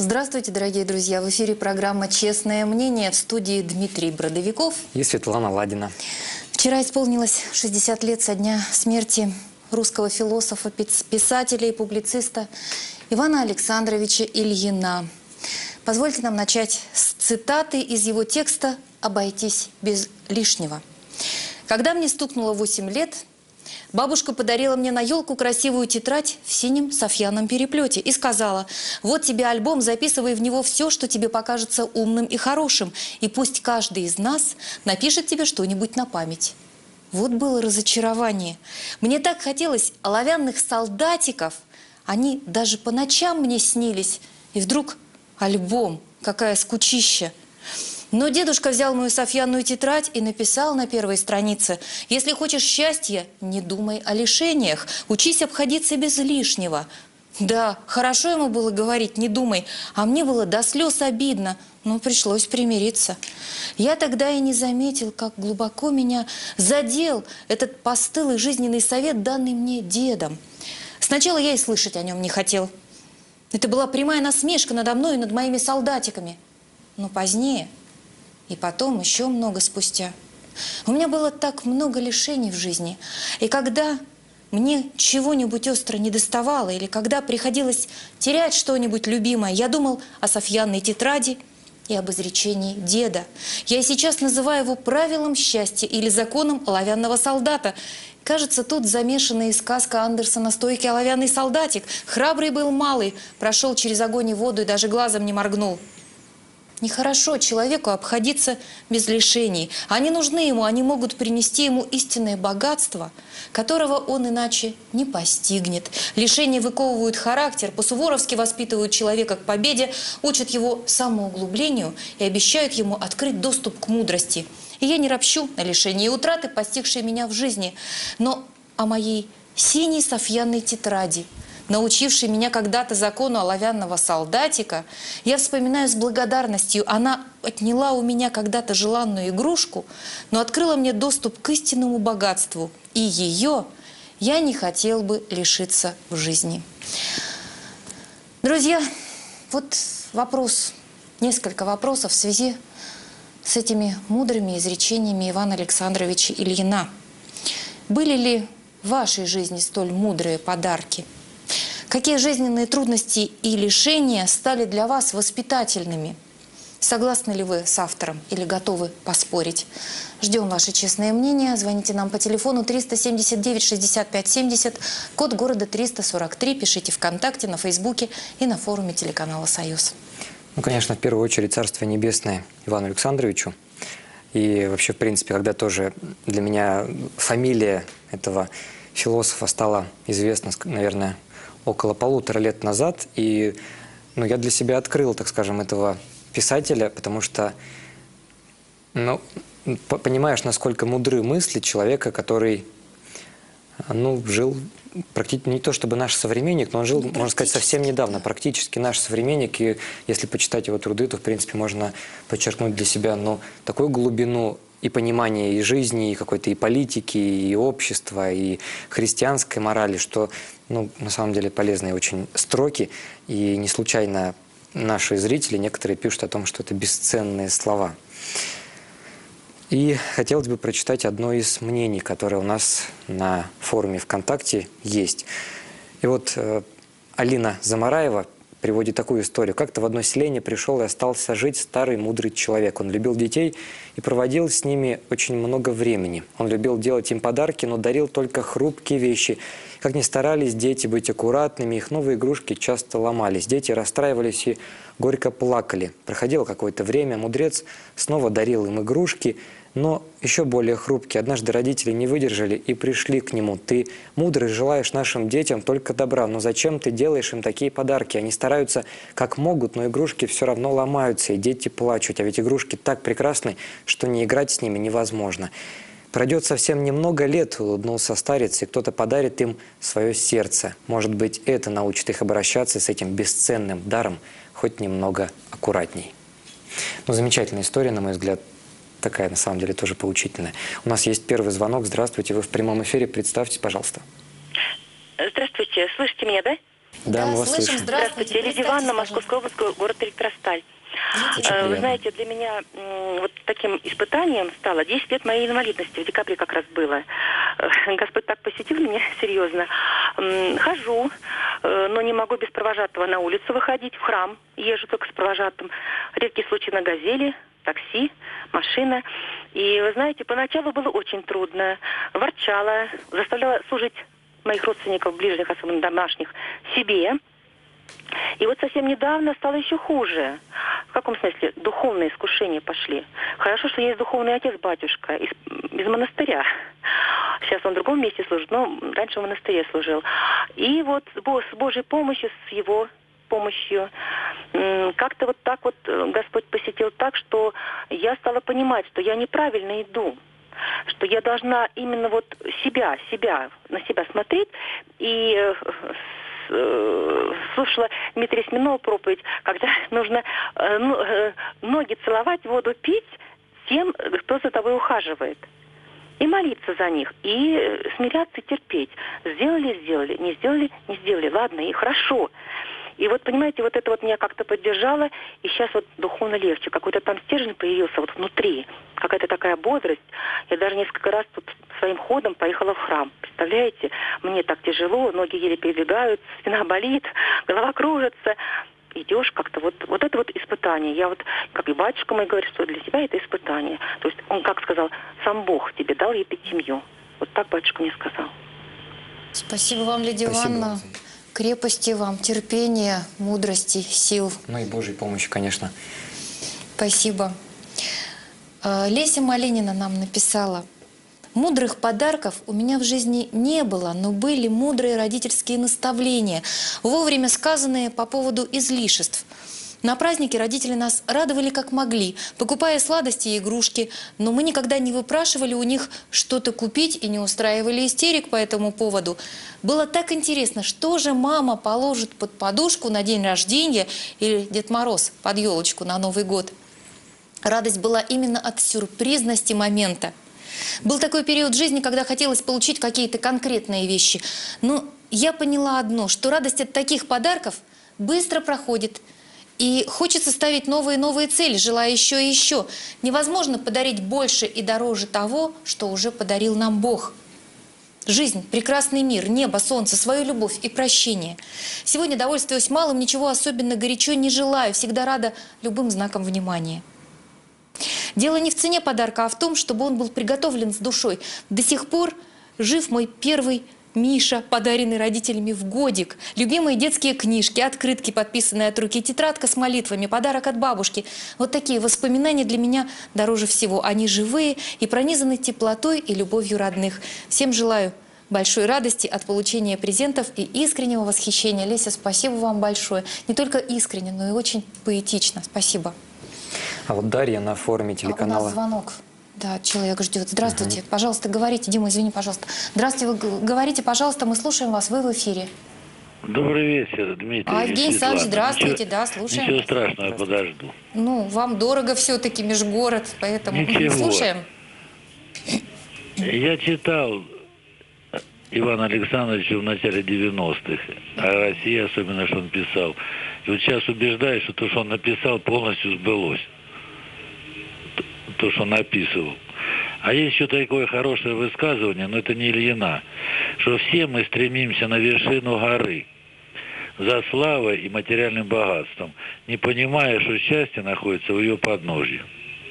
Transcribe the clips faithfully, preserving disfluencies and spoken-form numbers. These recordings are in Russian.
Здравствуйте, дорогие друзья! В эфире программа «Честное мнение», в студии Дмитрий Бродовиков и Светлана Ладина. Вчера исполнилось шестьдесят лет со дня смерти русского философа, писателя и публициста Ивана Александровича Ильина. Позвольте нам начать с цитаты из его текста «Обойтись без лишнего». Когда мне стукнуло восемь лет, бабушка подарила мне на елку красивую тетрадь в синем софьяном переплете и сказала: вот тебе альбом, записывай в него все, что тебе покажется умным и хорошим, и пусть каждый из нас напишет тебе что-нибудь на память. Вот было разочарование. Мне так хотелось оловянных солдатиков, они даже по ночам мне снились, и вдруг альбом, какая скучища. Но дедушка взял мою софьянную тетрадь и написал на первой странице: если хочешь счастья, не думай о лишениях, учись обходиться без лишнего. Да, хорошо ему было говорить «не думай», а мне было до слез обидно, но пришлось примириться. Я тогда и не заметил, как глубоко меня задел этот постылый жизненный совет, данный мне дедом. Сначала я и слышать о нем не хотел. Это была прямая насмешка надо мной и над моими солдатиками. Но позднее... И потом, еще много спустя. У меня было так много лишений в жизни. И когда мне чего-нибудь остро не доставало, или когда приходилось терять что-нибудь любимое, я думал о софьянной тетради и об изречении деда. Я и сейчас называю его правилом счастья или законом оловянного солдата. Кажется, тут замешана и сказка Андерсона «Стойкий оловянный солдатик». Храбрый был малый, прошел через огонь и воду и даже глазом не моргнул. Нехорошо человеку обходиться без лишений. Они нужны ему, они могут принести ему истинное богатство, которого он иначе не постигнет. Лишения выковывают характер, по-суворовски воспитывают человека к победе, учат его самоуглублению и обещают ему открыть доступ к мудрости. И я не ропщу на лишения и утраты, постигшие меня в жизни, но о моей синей софьянной тетради, научивший меня когда-то закону оловянного солдатика, я вспоминаю с благодарностью. Она отняла у меня когда-то желанную игрушку, но открыла мне доступ к истинному богатству. И ее я не хотел бы лишиться в жизни. Друзья, вот вопрос, несколько вопросов в связи с этими мудрыми изречениями Ивана Александровича Ильина. Были ли в вашей жизни столь мудрые подарки? Какие жизненные трудности и лишения стали для вас воспитательными? Согласны ли вы с автором или готовы поспорить? Ждем ваше честное мнение. Звоните нам по телефону триста семьдесят девять шестьдесят пять семьдесят, код города триста сорок три. Пишите ВКонтакте, на Фейсбуке и на форуме телеканала «Союз». Ну, конечно, в первую очередь Царствие Небесное Ивану Александровичу. И вообще, в принципе, когда тоже для меня фамилия этого философа стала известна, наверное, около полутора лет назад, и ну, я для себя открыл, так скажем, этого писателя, потому что ну, понимаешь, насколько мудры мысли человека, который ну, жил практически, не то чтобы наш современник, но он жил, можно сказать, совсем недавно, практически наш современник, и если почитать его труды, то, в принципе, можно подчеркнуть для себя ну, такую глубину и понимание и жизни, и какой-то и политики, и общества, и христианской морали, что, ну, на самом деле, полезные очень строки. И не случайно наши зрители, некоторые пишут о том, что это бесценные слова. И хотелось бы прочитать одно из мнений, которое у нас на форуме ВКонтакте есть. И вот э, Алина Замараева приводит такую историю. Как-то в одно селение пришел и остался жить старый мудрый человек. Он любил детей и проводил с ними очень много времени. Он любил делать им подарки, но дарил только хрупкие вещи. Как ни старались дети быть аккуратными, их новые игрушки часто ломались. Дети расстраивались и горько плакали. Проходило какое-то время, мудрец снова дарил им игрушки, но еще более хрупкие. Однажды родители не выдержали и пришли к нему. Ты мудрый, желаешь нашим детям только добра, но зачем ты делаешь им такие подарки? Они стараются как могут, но игрушки все равно ломаются, и дети плачут. А ведь игрушки так прекрасны, что не играть с ними невозможно. Пройдет совсем немного лет, улыбнулся старец, и кто-то подарит им свое сердце. Может быть, это научит их обращаться с этим бесценным даром хоть немного аккуратней. Ну, замечательная история, на мой взгляд. Такая, на самом деле, тоже поучительная. У нас есть первый звонок. Здравствуйте, вы в прямом эфире. Представьтесь, пожалуйста. Здравствуйте. Слышите меня, да? Да, мы вас слышим. слышим. Здравствуйте. Здравствуйте, Лидия Ивановна, Представьтесь, Московская область, город Электросталь. Очень Э, Вы приятно. знаете, для меня м, вот таким испытанием стало десять лет моей инвалидности. В декабре как раз было. Э, Господь так посетил меня серьезно. М, Хожу, э, но не могу без провожатого на улицу выходить. В храм езжу только с провожатым. Редкий случай на «Газели», такси, машина. И, вы знаете, поначалу было очень трудно. Ворчала, заставляла служить моих родственников, ближних, особенно домашних, себе. И вот совсем недавно стало еще хуже. В каком смысле? Духовные искушения пошли. Хорошо, что есть духовный отец, батюшка, из, из монастыря. Сейчас он в другом месте служит, но раньше в монастыре служил. И вот с Божьей помощью, с его помощью, как-то вот так вот Господь посетил так, что я стала понимать, что я неправильно иду. Что я должна именно вот себя, себя, на себя смотреть. И э, слушала Дмитрия Смирнова проповедь, когда нужно э, ну, э, ноги целовать, воду пить тем, кто за тобой ухаживает. И молиться за них, и смиряться, и терпеть. Сделали, сделали, не сделали, не сделали. Ладно, и хорошо. И вот, понимаете, вот это вот меня как-то поддержало, и сейчас вот духовно легче. Какой-то там стержень появился вот внутри, какая-то такая бодрость. Я даже несколько раз тут своим ходом поехала в храм. Представляете, мне так тяжело, ноги еле передвигаются, спина болит, голова кружится. Идешь как-то, вот, вот это вот испытание. Я вот, как и батюшка мой говорит, что для тебя это испытание. То есть он как сказал, сам Бог тебе дал епитемью. Вот так батюшка мне сказал. Спасибо вам, Лидия Спасибо Ивановна. вам за- Крепости вам, терпения, мудрости, сил. Ну и Божьей помощи, конечно. Спасибо. Э, Леся Малинина нам написала: мудрых подарков у меня в жизни не было, но были мудрые родительские наставления, вовремя сказанные по поводу излишеств. На празднике родители нас радовали как могли, покупая сладости и игрушки, но мы никогда не выпрашивали у них что-то купить и не устраивали истерик по этому поводу. Было так интересно, что же мама положит под подушку на день рождения или Дед Мороз под елочку на Новый год. Радость была именно от сюрпризности момента. Был такой период жизни, когда хотелось получить какие-то конкретные вещи. Но я поняла одно, что радость от таких подарков быстро проходит. И хочется ставить новые и новые цели, желая еще и еще. Невозможно подарить больше и дороже того, что уже подарил нам Бог. Жизнь, прекрасный мир, небо, солнце, свою любовь и прощение. Сегодня довольствуюсь малым, ничего особенно горячо не желаю, всегда рада любым знаком внимания. Дело не в цене подарка, а в том, чтобы он был приготовлен с душой. До сих пор жив мой первый Миша, подаренный родителями в годик. Любимые детские книжки, открытки, подписанные от руки, тетрадка с молитвами, подарок от бабушки. Вот такие воспоминания для меня дороже всего. Они живые и пронизаны теплотой и любовью родных. Всем желаю большой радости от получения презентов и искреннего восхищения. Леся, спасибо вам большое. Не только искренне, но и очень поэтично. Спасибо. А вот Дарья на форуме А, у телеканала... нас звонок. Да, человек ждет. Здравствуйте. Угу. Пожалуйста, говорите. Дима, извини, пожалуйста. Здравствуйте, вы говорите, пожалуйста, мы слушаем вас. Вы в эфире. Добрый вечер, Дмитрий. А, Евгений Александрович, здравствуйте, ничего, да, слушаем. Ничего страшного, я подожду. Ну, вам дорого все-таки межгород, поэтому Ничего. слушаем. Я читал Ивана Александровича в начале девяностых, о России особенно, что он писал. И вот сейчас убеждаюсь, что то, что он написал, полностью сбылось. То, что он написывал. А есть еще такое хорошее высказывание, но это не Ильина, что все мы стремимся на вершину горы за славой и материальным богатством, не понимая, что счастье находится у ее подножья.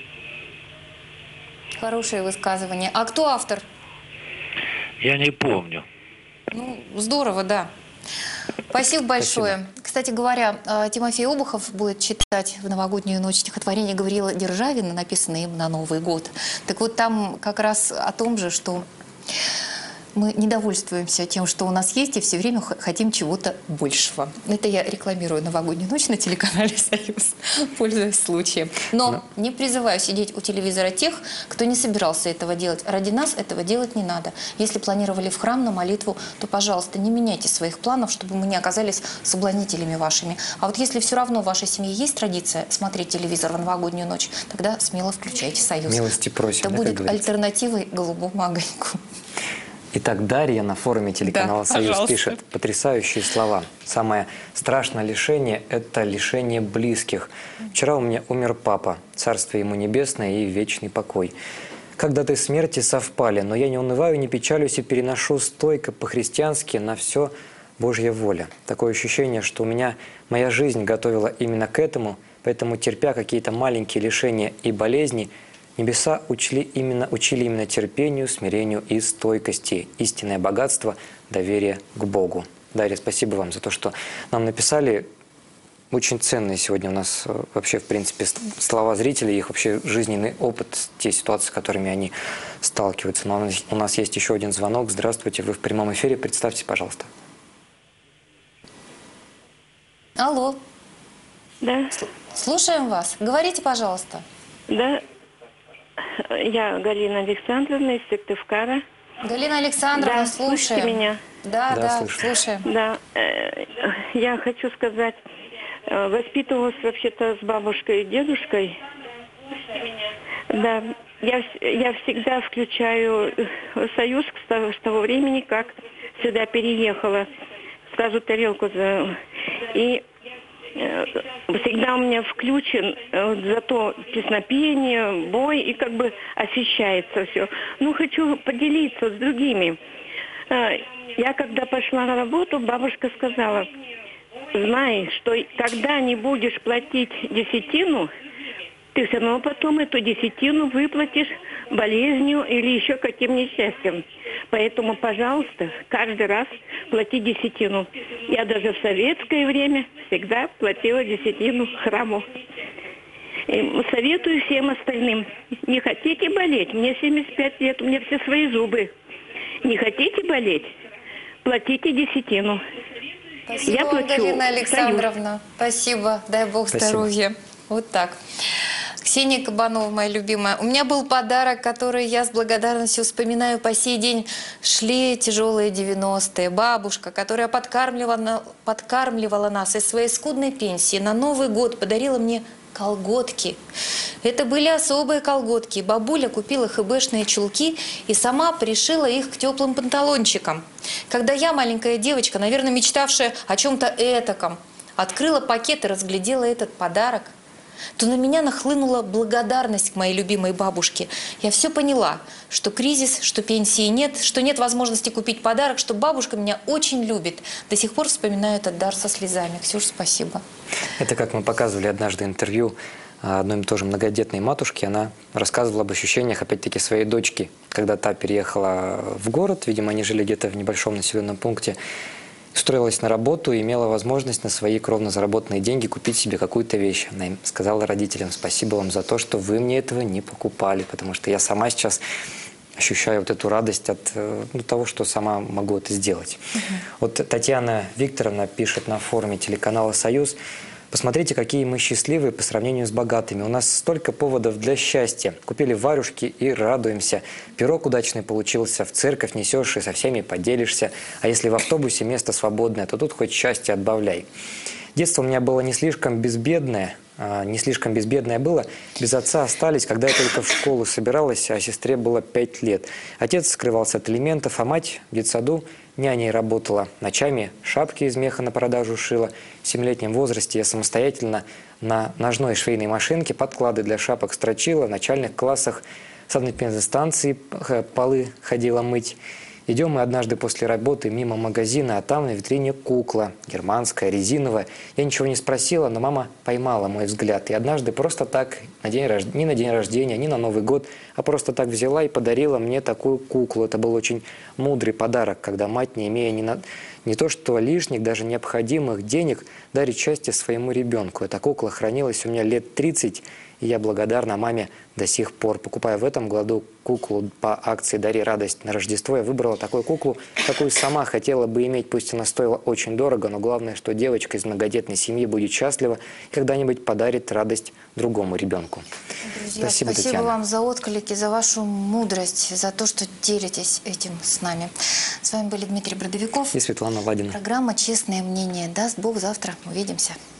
Хорошее высказывание. А кто автор? Я не помню. Ну, здорово, да. Спасибо большое. Спасибо. Кстати говоря, Тимофей Обухов будет читать в новогоднюю ночь стихотворение Гавриила Державина, написанное им на Новый год. Так вот, там как раз о том же, что мы не довольствуемся тем, что у нас есть, и все время хотим чего-то большего. Это я рекламирую новогоднюю ночь на телеканале «Союз», пользуясь случаем. Но да. не призываю сидеть у телевизора тех, кто не собирался этого делать. Ради нас этого делать не надо. Если планировали в храм на молитву, то, пожалуйста, не меняйте своих планов, чтобы мы не оказались соблазнителями вашими. А вот если все равно в вашей семье есть традиция смотреть телевизор в новогоднюю ночь, тогда смело включайте «Союз». Милости просим. Это да, будет альтернативой голубому огоньку. Итак, Дарья на форуме телеканала Да, «Союз» пожалуйста. пишет потрясающие слова. Самое страшное лишение – это лишение близких. Вчера у меня умер папа, царство ему небесное и вечный покой. Когда ты смерти совпали, но я не унываю, не печалюсь и переношу стойко по-христиански на все Божья воля. Такое ощущение, что у меня моя жизнь готовила именно к этому, поэтому, терпя какие-то маленькие лишения и болезни, небеса учили именно, учили именно терпению, смирению и стойкости. Истинное богатство – доверие к Богу. Дарья, спасибо вам за то, что нам написали. Очень ценные сегодня у нас э, вообще, в принципе, с- слова зрителей, их вообще жизненный опыт, те ситуации, с которыми они сталкиваются. Но у нас- у нас есть еще один звонок. Здравствуйте, вы в прямом эфире. Представьте, пожалуйста. Алло, Да, слушаем вас. Говорите, пожалуйста. да. Я Галина Александровна из Сыктывкара. Галина Александровна, Да, слышите слушаем. меня? Да, Да, да, слышу. слушаем. Да, э, я хочу сказать, э, воспитывалась вообще-то с бабушкой и дедушкой. Да, я, вс- я всегда включаю э, «Союз» с того, с того времени, как сюда переехала. Сразу тарелку за... И э, всегда у меня включен э, зато песнопение, бой, и как бы освещается все. Ну, хочу поделиться с другими. Э, Я когда пошла на работу, бабушка сказала: знай, что когда не будешь платить десятину, ты все равно потом эту десятину выплатишь болезнью или еще каким несчастьем. Поэтому, пожалуйста, каждый раз плати десятину. Я даже в советское время всегда платила десятину храму. И советую всем остальным: не хотите болеть? Мне семьдесят пять лет, у меня все свои зубы. Не хотите болеть? Платите десятину. Спасибо Я вам, плачу Галина в Александровна. Спасибо. Дай Бог Спасибо. здоровья. Вот так. Ксения Кабанова, моя любимая. У меня был подарок, который я с благодарностью вспоминаю по сей день. Шли тяжелые девяностые. Бабушка, которая подкармливала, на- подкармливала нас из своей скудной пенсии, на Новый год подарила мне колготки. Это были особые колготки. Бабуля купила хэбэшные чулки и сама пришила их к теплым панталончикам. Когда я, маленькая девочка, наверное, мечтавшая о чем-то этаком, открыла пакет и разглядела этот подарок, то на меня нахлынула благодарность к моей любимой бабушке. Я все поняла, что кризис, что пенсии нет, что нет возможности купить подарок, что бабушка меня очень любит. До сих пор вспоминаю этот дар со слезами. Ксюш, спасибо. Это как мы показывали однажды интервью одной тоже многодетной матушки. Она рассказывала об ощущениях, опять-таки, своей дочки, когда та переехала в город. Видимо, они жили где-то в небольшом населенном пункте. Устроилась на работу и имела возможность на свои кровно заработанные деньги купить себе какую-то вещь. Она им сказала родителям: спасибо вам за то, что вы мне этого не покупали, потому что я сама сейчас ощущаю вот эту радость от э, ну, того, что сама могу это сделать. Вот Татьяна Викторовна пишет на форуме телеканала «Союз»: посмотрите, какие мы счастливые по сравнению с богатыми. У нас столько поводов для счастья. Купили варюшки и радуемся. Пирог удачный получился, в церковь несешь и со всеми поделишься. А если в автобусе место свободное, то тут хоть счастье отбавляй. Детство у меня было не слишком безбедное. а, Не слишком безбедное было. Без отца остались, когда я только в школу собиралась, а сестре было пять лет. Отец скрывался от элементов, а мать в детсаду няней работала. Ночами шапки из меха на продажу шила. В семилетнем возрасте я самостоятельно на ножной швейной машинке подклады для шапок строчила. В начальных классах с санэпидстанции полы ходила мыть. Идем мы однажды после работы мимо магазина, а там на витрине кукла, германская, резиновая. Я ничего не спросила, но мама поймала мой взгляд. И однажды просто так, на день рож... ни на день рождения, ни на Новый год, а просто так взяла и подарила мне такую куклу. Это был очень мудрый подарок, когда мать, не имея ни, на... не то что лишних, даже необходимых денег, дарит счастье своему ребенку. Эта кукла хранилась у меня лет тридцать, и я благодарна маме до сих пор. Покупая в этом году куклу по акции «Дари радость» на Рождество, я выбрала такую куклу, какую сама хотела бы иметь. Пусть она стоила очень дорого, но главное, что девочка из многодетной семьи будет счастлива и когда-нибудь подарит радость другому ребенку. Друзья, Спасибо, спасибо Татьяна. вам за отклики, за вашу мудрость, за то, что делитесь этим с нами. С вами были Дмитрий Бродовиков. И Светлана Ладина. Программа «Честное мнение». Даст Бог, завтра увидимся.